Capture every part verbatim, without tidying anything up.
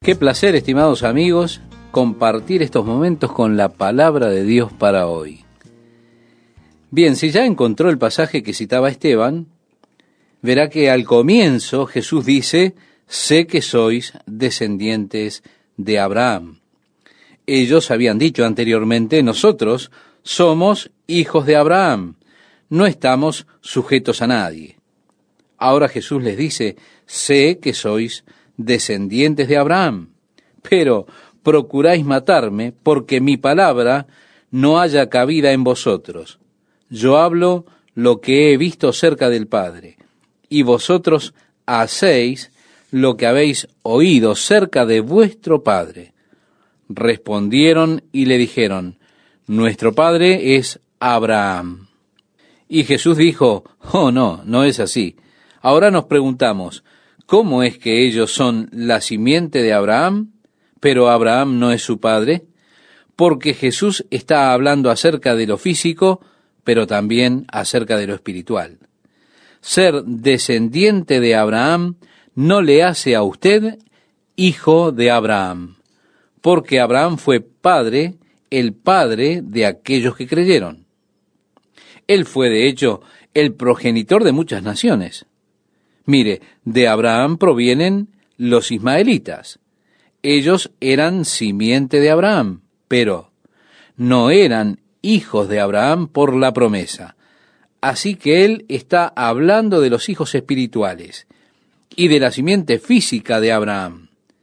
Qué placer, estimados amigos, compartir estos momentos con la palabra de Dios para hoy. Bien, si ya encontró el pasaje que citaba Esteban, verá que al comienzo Jesús dice, sé que sois descendientes de Abraham. Ellos habían dicho anteriormente, nosotros somos hijos de Abraham, no estamos sujetos a nadie. Ahora Jesús les dice, sé que sois descendientes de Abraham, pero procuráis matarme porque mi palabra no haya cabida en vosotros. Yo hablo lo que he visto cerca del Padre, y vosotros hacéis lo que habéis oído cerca de vuestro Padre. Respondieron y le dijeron, nuestro Padre es Abraham. Y Jesús dijo, oh no, no es así. Ahora nos preguntamos, ¿cómo es que ellos son la simiente de Abraham, pero Abraham no es su padre? Porque Jesús está hablando acerca de lo físico, pero también acerca de lo espiritual. Ser descendiente de Abraham no le hace a usted hijo de Abraham, porque Abraham fue padre, el padre de aquellos que creyeron. Él fue, de hecho, el progenitor de muchas naciones. Mire, de Abraham provienen los ismaelitas. Ellos eran simiente de Abraham, pero no eran hijos de Abraham por la promesa. Así que él está hablando de los hijos espirituales y de la simiente física de Abraham.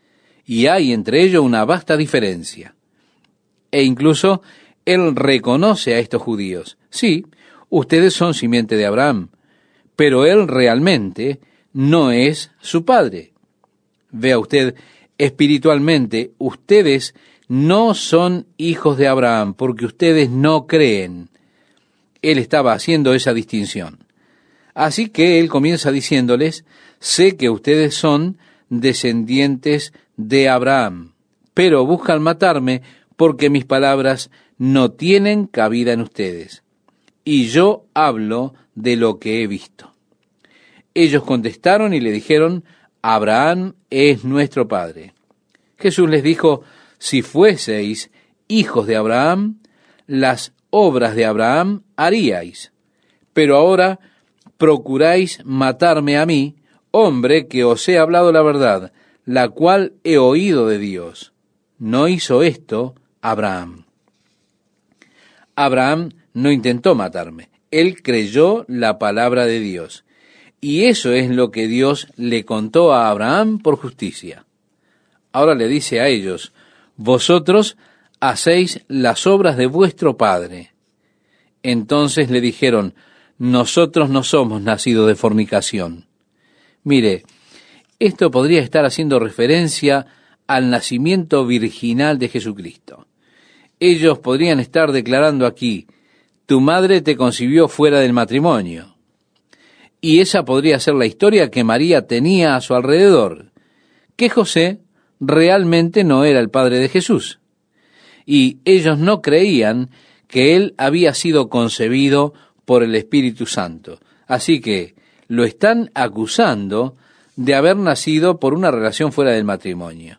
Y hay entre ellos una vasta diferencia. E incluso él reconoce a estos judíos. Sí, ustedes son simiente de Abraham, pero él realmente no es su padre. Vea usted, espiritualmente, ustedes no son hijos de Abraham, porque ustedes no creen. Él estaba haciendo esa distinción. Así que él comienza diciéndoles, sé que ustedes son descendientes de Abraham, pero buscan matarme porque mis palabras no tienen cabida en ustedes. Y yo hablo de lo que he visto. Ellos contestaron y le dijeron, Abraham es nuestro padre. Jesús les dijo, si fueseis hijos de Abraham, las obras de Abraham haríais. Pero ahora procuráis matarme a mí, hombre que os he hablado la verdad, la cual he oído de Dios. No hizo esto Abraham. Abraham no intentó matarme. Él creyó la palabra de Dios. Y eso es lo que Dios le contó a Abraham por justicia. Ahora le dice a ellos, vosotros hacéis las obras de vuestro padre. Entonces le dijeron, nosotros no somos nacidos de fornicación. Mire, esto podría estar haciendo referencia al nacimiento virginal de Jesucristo. Ellos podrían estar declarando aquí, tu madre te concibió fuera del matrimonio. Y esa podría ser la historia que María tenía a su alrededor, que José realmente no era el padre de Jesús. Y ellos no creían que él había sido concebido por el Espíritu Santo. Así que lo están acusando de haber nacido por una relación fuera del matrimonio.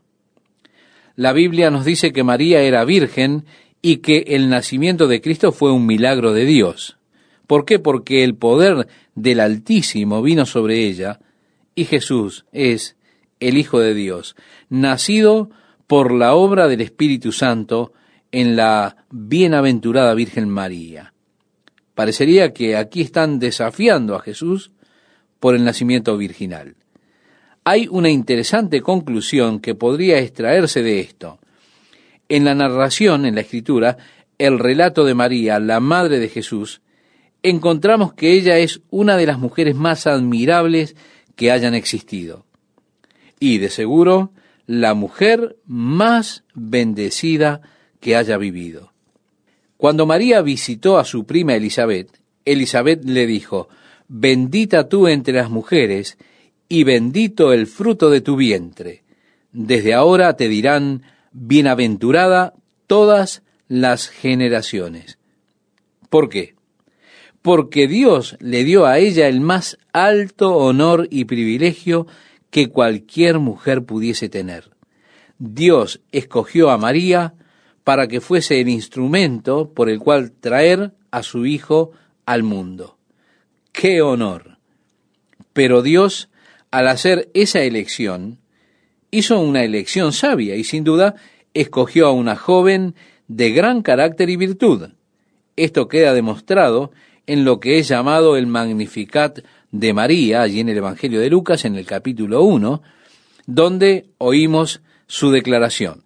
La Biblia nos dice que María era virgen y que el nacimiento de Cristo fue un milagro de Dios. ¿Por qué? Porque el poder del Altísimo vino sobre ella y Jesús es el Hijo de Dios, nacido por la obra del Espíritu Santo en la bienaventurada Virgen María. Parecería que aquí están desafiando a Jesús por el nacimiento virginal. Hay una interesante conclusión que podría extraerse de esto. En la narración, en la Escritura, el relato de María, la madre de Jesús, encontramos que ella es una de las mujeres más admirables que hayan existido. Y, de seguro, la mujer más bendecida que haya vivido. Cuando María visitó a su prima Elizabeth, Elizabeth le dijo, bendita tú entre las mujeres, y bendito el fruto de tu vientre. Desde ahora te dirán, bienaventurada todas las generaciones. ¿Por qué? Porque Dios le dio a ella el más alto honor y privilegio que cualquier mujer pudiese tener. Dios escogió a María para que fuese el instrumento por el cual traer a su Hijo al mundo. ¡Qué honor! Pero Dios, al hacer esa elección, hizo una elección sabia y sin duda escogió a una joven de gran carácter y virtud. Esto queda demostrado en lo que es llamado el Magnificat de María, allí en el Evangelio de Lucas, en el capítulo uno, donde oímos su declaración.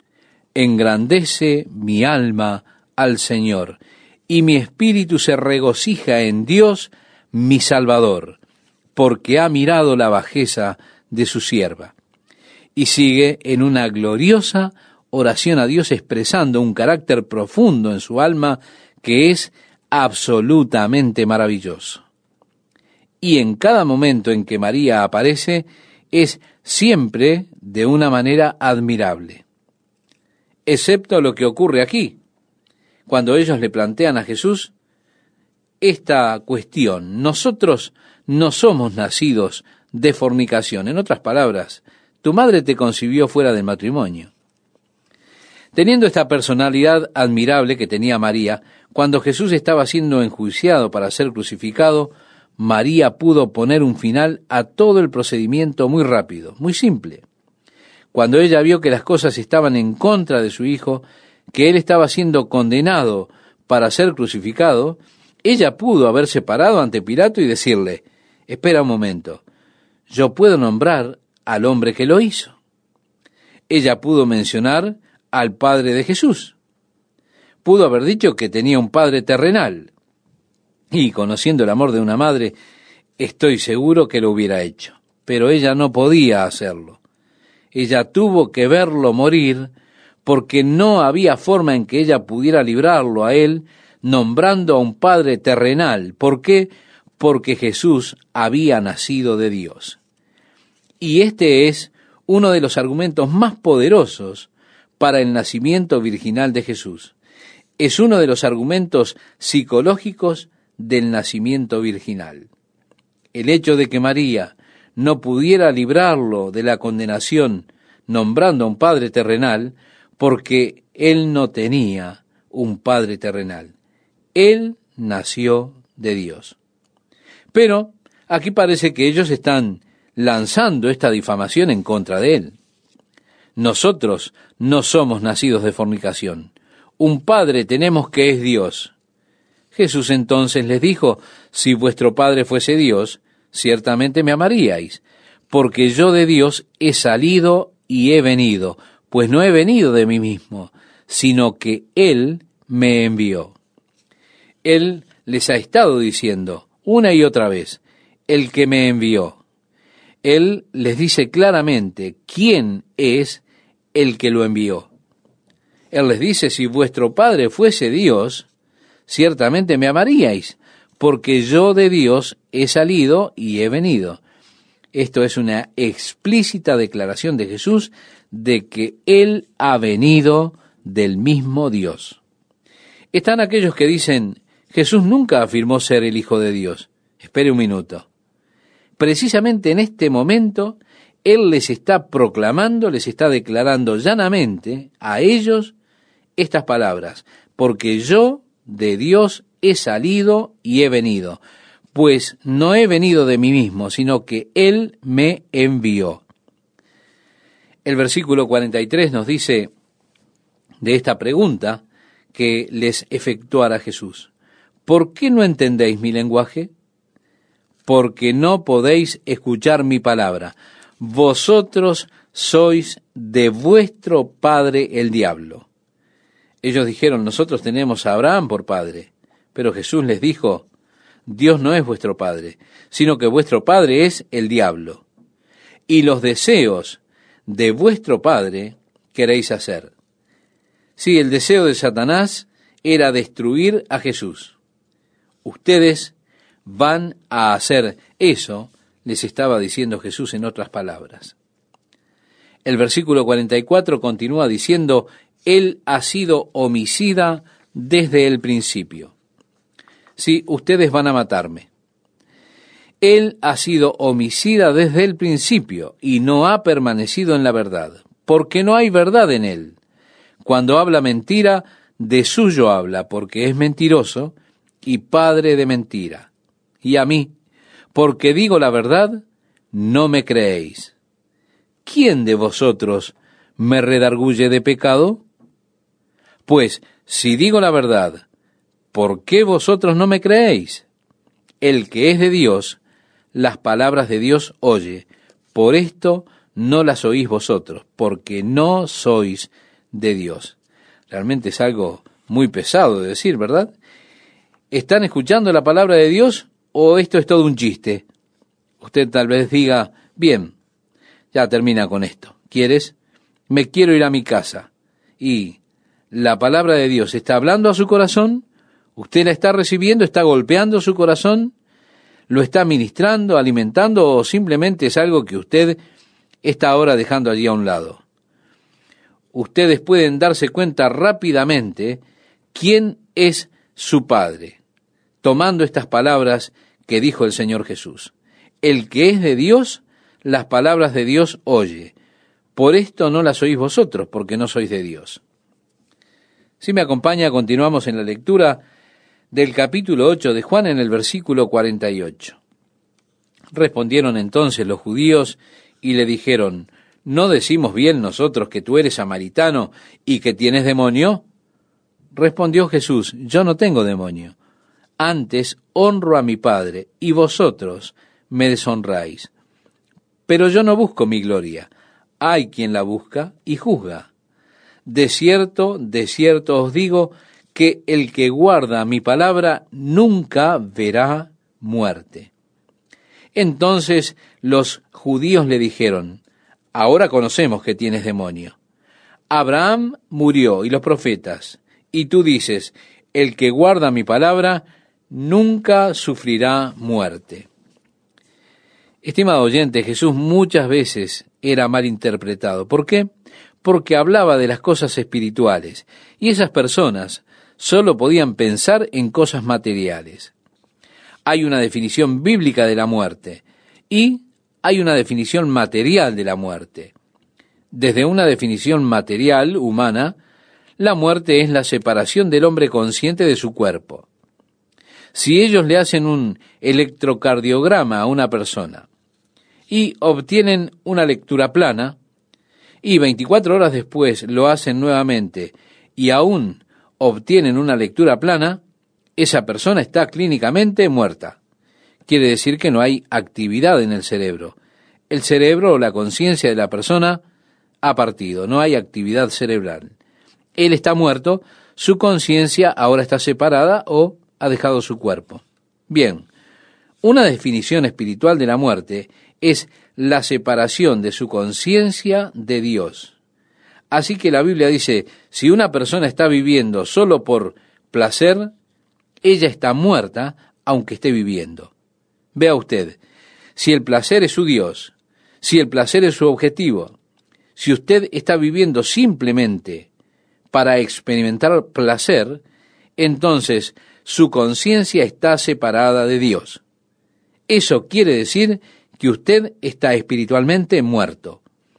Engrandece mi alma al Señor, y mi espíritu se regocija en Dios, mi Salvador, porque ha mirado la bajeza de su sierva. Y sigue en una gloriosa oración a Dios expresando un carácter profundo en su alma que es absolutamente maravilloso. Y en cada momento en que María aparece es siempre de una manera admirable. Excepto lo que ocurre aquí, cuando ellos le plantean a Jesús esta cuestión. Nosotros no somos nacidos de fornicación. En otras palabras, tu madre te concibió fuera del matrimonio. Teniendo esta personalidad admirable que tenía María, cuando Jesús estaba siendo enjuiciado para ser crucificado, María pudo poner un final a todo el procedimiento muy rápido, muy simple. Cuando ella vio que las cosas estaban en contra de su hijo, que él estaba siendo condenado para ser crucificado, ella pudo haberse parado ante Pilato y decirle, espera un momento, yo puedo nombrar al hombre que lo hizo. Ella pudo mencionar al padre de Jesús. Pudo haber dicho que tenía un padre terrenal. Y conociendo el amor de una madre, estoy seguro que lo hubiera hecho. Pero ella no podía hacerlo. Ella tuvo que verlo morir porque no había forma en que ella pudiera librarlo a él nombrando a un padre terrenal. ¿Por qué? Porque Jesús había nacido de Dios. Y este es uno de los argumentos más poderosos para el nacimiento virginal de Jesús. Es uno de los argumentos psicológicos del nacimiento virginal. El hecho de que María no pudiera librarlo de la condenación nombrando a un padre terrenal, porque él no tenía un padre terrenal. Él nació de Dios. Pero aquí parece que ellos están lanzando esta difamación en contra de él. Nosotros no somos nacidos de fornicación. Un padre tenemos que es Dios. Jesús entonces les dijo, si vuestro padre fuese Dios, ciertamente me amaríais, porque yo de Dios he salido y he venido, pues no he venido de mí mismo, sino que Él me envió. Él les ha estado diciendo una y otra vez, el que me envió. Él les dice claramente quién es el que lo envió. Él les dice, si vuestro Padre fuese Dios, ciertamente me amaríais, porque yo de Dios he salido y he venido. Esto es una explícita declaración de Jesús de que Él ha venido del mismo Dios. Están aquellos que dicen, Jesús nunca afirmó ser el Hijo de Dios. Espere un minuto. Precisamente en este momento, Él les está proclamando, les está declarando llanamente a ellos estas palabras, porque yo de Dios he salido y he venido, pues no he venido de mí mismo, sino que Él me envió. El versículo cuarenta y tres nos dice de esta pregunta que les efectuara Jesús, ¿por qué no entendéis mi lenguaje? Porque no podéis escuchar mi palabra. Vosotros sois de vuestro padre el diablo. Ellos dijeron, nosotros tenemos a Abraham por padre. Pero Jesús les dijo, Dios no es vuestro padre, sino que vuestro padre es el diablo. Y los deseos de vuestro padre queréis hacer. Sí, el deseo de Satanás era destruir a Jesús. Ustedes van a hacer eso, les estaba diciendo Jesús en otras palabras. El versículo cuarenta y cuatro continúa diciendo, Él ha sido homicida desde el principio. Sí, ustedes van a matarme. Él ha sido homicida desde el principio y no ha permanecido en la verdad. porque no hay verdad en él. Cuando habla mentira, de suyo habla, porque es mentiroso y padre de mentira. Y a mí, porque digo la verdad, no me creéis. ¿Quién de vosotros me redarguye de pecado? Pues, si digo la verdad, ¿por qué vosotros no me creéis? El que es de Dios, las palabras de Dios oye. Por esto no las oís vosotros, porque no sois de Dios. Realmente es algo muy pesado de decir, ¿verdad? ¿Están escuchando la palabra de Dios o esto es todo un chiste? Usted tal vez diga, bien, ya termina con esto. ¿Quieres? Me quiero ir a mi casa. Y la palabra de Dios está hablando a su corazón, usted la está recibiendo, está golpeando su corazón, lo está ministrando, alimentando, o simplemente es algo que usted está ahora dejando allí a un lado. Ustedes pueden darse cuenta rápidamente quién es su Padre, tomando estas palabras que dijo el Señor Jesús. El que es de Dios, las palabras de Dios oye. Por esto no las oís vosotros, porque no sois de Dios. Si me acompaña, continuamos en la lectura del capítulo ocho de Juan en el versículo cuarenta y ocho. Respondieron entonces los judíos y le dijeron, ¿no decimos bien nosotros que tú eres samaritano y que tienes demonio? Respondió Jesús, yo no tengo demonio. Antes honro a mi Padre, y vosotros me deshonráis. Pero yo no busco mi gloria. Hay quien la busca y juzga. De cierto, de cierto os digo, que el que guarda mi palabra nunca verá muerte. Entonces los judíos le dijeron, ahora conocemos que tienes demonio. Abraham murió y los profetas, y tú dices, el que guarda mi palabra nunca sufrirá muerte. Estimado oyente, Jesús muchas veces era mal interpretado. ¿Por qué? Porque hablaba de las cosas espirituales, y esas personas solo podían pensar en cosas materiales. Hay una definición bíblica de la muerte, y hay una definición material de la muerte. Desde una definición material, humana, la muerte es la separación del hombre consciente de su cuerpo. Si ellos le hacen un electrocardiograma a una persona y obtienen una lectura plana, y veinticuatro horas después lo hacen nuevamente y aún obtienen una lectura plana, esa persona está clínicamente muerta. Quiere decir que no hay actividad en el cerebro. El cerebro o la conciencia de la persona ha partido, no hay actividad cerebral. Él está muerto, su conciencia ahora está separada o ha dejado su cuerpo. Bien, una definición espiritual de la muerte es la separación de su conciencia de Dios. Así que la Biblia dice, si una persona está viviendo solo por placer, ella está muerta aunque esté viviendo. Vea usted, si el placer es su Dios, si el placer es su objetivo, si usted está viviendo simplemente para experimentar placer, entonces su conciencia está separada de Dios. Eso quiere decir que usted está espiritualmente muerto.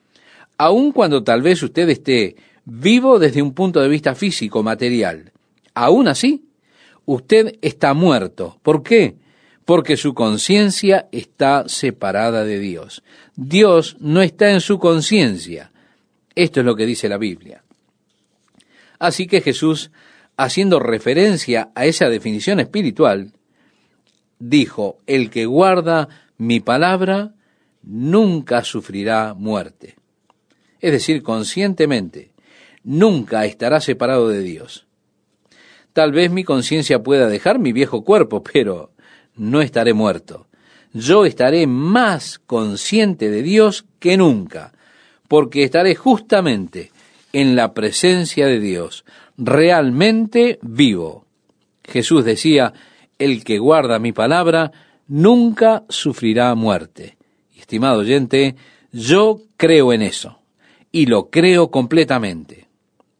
Aun cuando tal vez usted esté vivo desde un punto de vista físico, material, aún así, usted está muerto. ¿Por qué? Porque su conciencia está separada de Dios. Dios no está en su conciencia. Esto es lo que dice la Biblia. Así que Jesús, haciendo referencia a esa definición espiritual, dijo, el que guarda mi palabra nunca sufrirá muerte. Es decir, conscientemente, nunca estará separado de Dios. Tal vez mi conciencia pueda dejar mi viejo cuerpo, pero no estaré muerto. Yo estaré más consciente de Dios que nunca, porque estaré justamente en la presencia de Dios, realmente vivo. Jesús decía, el que guarda mi palabra nunca sufrirá muerte. Y, estimado oyente, yo creo en eso, y lo creo completamente.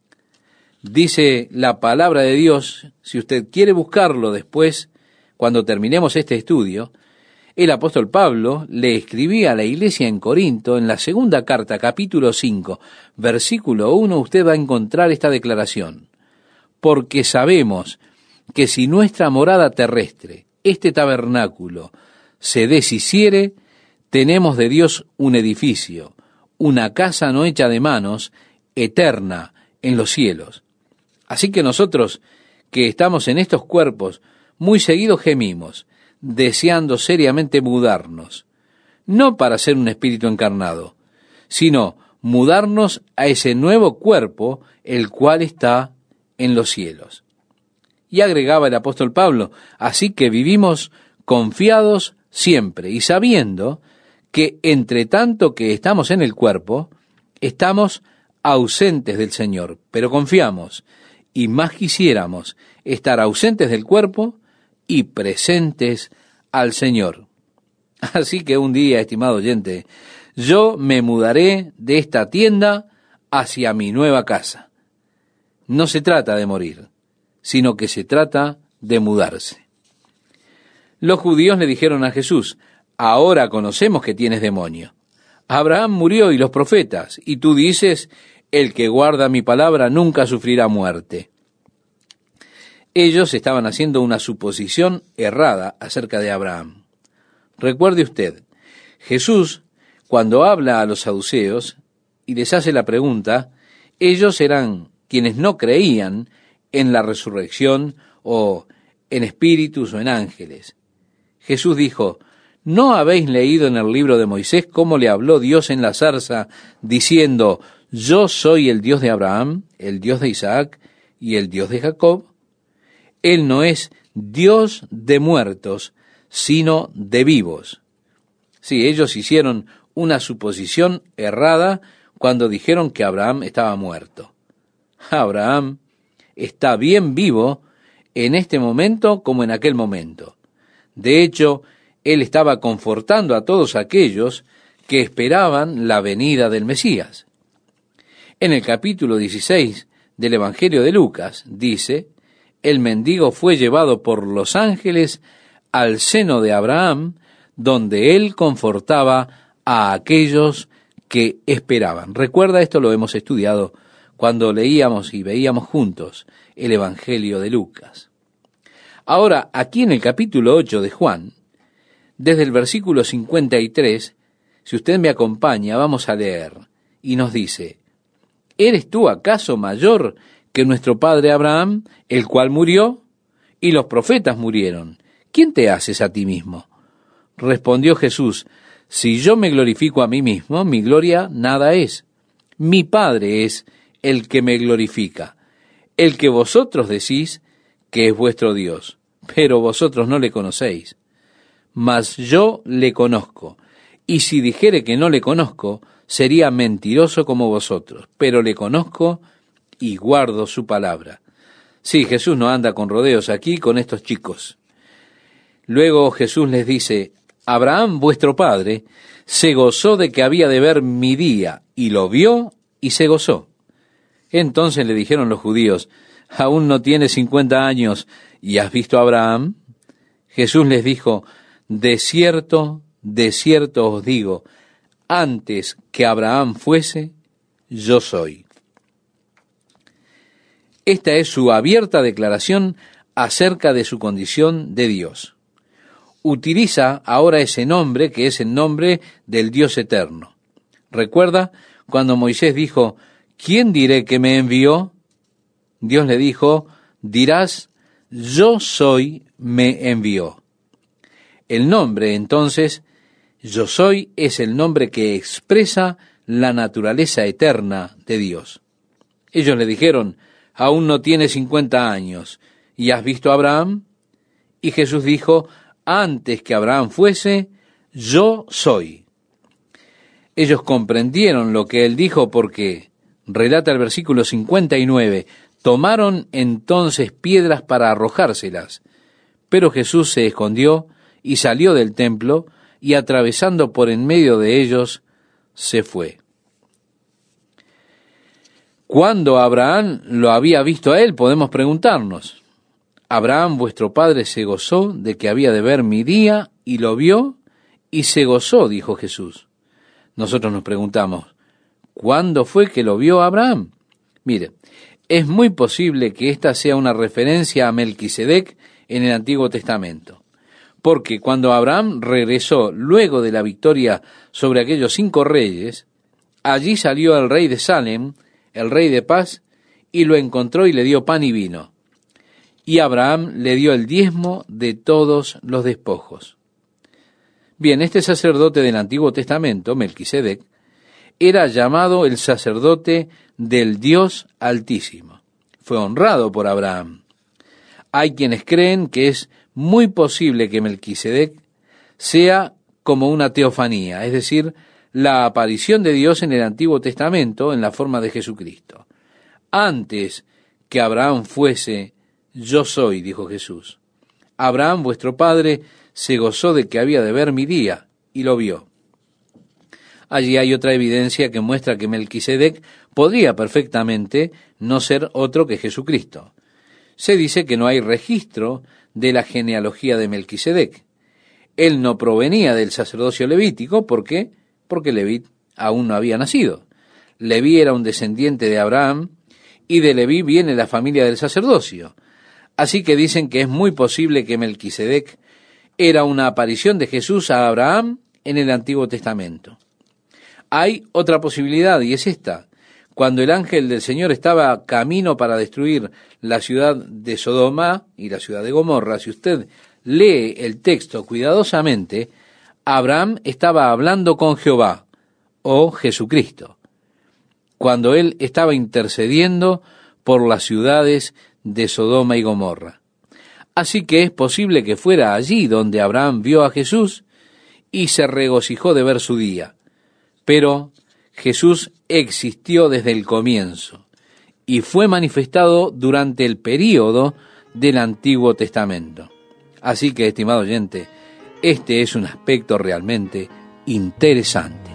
Dice la palabra de Dios, si usted quiere buscarlo después, cuando terminemos este estudio, El apóstol Pablo le escribía a la iglesia en Corinto, en la segunda carta, capítulo cinco, versículo uno, usted va a encontrar esta declaración. Porque sabemos que si nuestra morada terrestre, este tabernáculo, se deshiciere, tenemos de Dios un edificio, una casa no hecha de manos, eterna en los cielos. Así que nosotros, que estamos en estos cuerpos, muy seguido gemimos, deseando seriamente mudarnos, no para ser un espíritu encarnado, sino mudarnos a ese nuevo cuerpo, el cual está en los cielos. Y agregaba el apóstol Pablo, así que vivimos confiados siempre y sabiendo que entre tanto que estamos en el cuerpo, estamos ausentes del Señor, pero confiamos, y más quisiéramos estar ausentes del cuerpo y presentes al Señor. Así que un día, estimado oyente, yo me mudaré de esta tienda hacia mi nueva casa. No se trata de morir, sino que se trata de mudarse. Los judíos le dijeron a Jesús, ahora conocemos que tienes demonio. Abraham murió y los profetas, y tú dices, el que guarda mi palabra nunca sufrirá muerte. Ellos estaban haciendo una suposición errada acerca de Abraham. Recuerde usted, Jesús, cuando habla a los saduceos y les hace la pregunta, ellos eran quienes no creían en la resurrección o en espíritus o en ángeles. Jesús dijo, ¿no habéis leído en el libro de Moisés cómo le habló Dios en la zarza, diciendo, yo soy el Dios de Abraham, el Dios de Isaac y el Dios de Jacob? Él no es Dios de muertos, sino de vivos. Sí, ellos hicieron una suposición errada cuando dijeron que Abraham estaba muerto. Abraham está bien vivo en este momento como en aquel momento. De hecho, él estaba confortando a todos aquellos que esperaban la venida del Mesías. En el capítulo dieciséis del Evangelio de Lucas dice, el mendigo fue llevado por los ángeles al seno de Abraham, donde él confortaba a aquellos que esperaban. Recuerda, esto lo hemos estudiado cuando leíamos y veíamos juntos el Evangelio de Lucas. Ahora, aquí en el capítulo ocho de Juan, desde el versículo cincuenta y tres, si usted me acompaña, vamos a leer, y nos dice, ¿eres tú acaso mayor que nuestro padre Abraham, el cual murió? Y los profetas murieron. ¿Quién te haces a ti mismo? Respondió Jesús, si yo me glorifico a mí mismo, mi gloria nada es. Mi Padre es el que me glorifica, el que vosotros decís que es vuestro Dios, pero vosotros no le conocéis. Mas yo le conozco, y si dijere que no le conozco, sería mentiroso como vosotros, pero le conozco y guardo su palabra. Sí, Jesús no anda con rodeos aquí con estos chicos. Luego Jesús les dice, Abraham, vuestro padre, se gozó de que había de ver mi día, y lo vio y se gozó. Entonces le dijeron los judíos, ¿aún no tienes cincuenta años y has visto a Abraham? Jesús les dijo, de cierto, de cierto os digo, antes que Abraham fuese, yo soy. Esta es su abierta declaración acerca de su condición de Dios. Utiliza ahora ese nombre que es el nombre del Dios eterno. ¿Recuerda cuando Moisés dijo, ¿quién diré que me envió? Dios le dijo, dirás, yo soy, me envió. El nombre, entonces, yo soy, es el nombre que expresa la naturaleza eterna de Dios. Ellos le dijeron, aún no tienes cincuenta años, ¿y has visto a Abraham? Y Jesús dijo, antes que Abraham fuese, yo soy. Ellos comprendieron lo que él dijo porque, relata el versículo cincuenta y nueve, tomaron entonces piedras para arrojárselas, pero Jesús se escondió y salió del templo, y atravesando por en medio de ellos, se fue. ¿Cuándo Abraham lo había visto a él? Podemos preguntarnos. Abraham, vuestro padre, se gozó de que había de ver mi día, y lo vio y se gozó, dijo Jesús. Nosotros nos preguntamos, ¿cuándo fue que lo vio Abraham? Mire, es muy posible que esta sea una referencia a Melquisedec en el Antiguo Testamento, porque cuando Abraham regresó luego de la victoria sobre aquellos cinco reyes, allí salió el rey de Salem, el rey de paz, y lo encontró y le dio pan y vino. Y Abraham le dio el diezmo de todos los despojos. Bien, este sacerdote del Antiguo Testamento, Melquisedec, era llamado el sacerdote del Dios Altísimo. Fue honrado por Abraham. Hay quienes creen que es muy posible que Melquisedec sea como una teofanía, es decir, la aparición de Dios en el Antiguo Testamento en la forma de Jesucristo. Antes que Abraham fuese, yo soy, dijo Jesús. Abraham, vuestro padre, se gozó de que había de ver mi día, y lo vio. Allí hay otra evidencia que muestra que Melquisedec podría perfectamente no ser otro que Jesucristo. Se dice que no hay registro de la genealogía de Melquisedec. Él no provenía del sacerdocio levítico, ¿por qué? Porque Leví aún no había nacido. Leví era un descendiente de Abraham, y de Leví viene la familia del sacerdocio. Así que dicen que es muy posible que Melquisedec era una aparición de Jesús a Abraham en el Antiguo Testamento. Hay otra posibilidad, y es esta. Cuando el ángel del Señor estaba camino para destruir la ciudad de Sodoma y la ciudad de Gomorra, si usted lee el texto cuidadosamente, Abraham estaba hablando con Jehová, o Jesucristo, cuando él estaba intercediendo por las ciudades de Sodoma y Gomorra. Así que es posible que fuera allí donde Abraham vio a Jesús y se regocijó de ver su día. Pero Jesús existió desde el comienzo y fue manifestado durante el período del Antiguo Testamento. Así que, estimado oyente, este es un aspecto realmente interesante.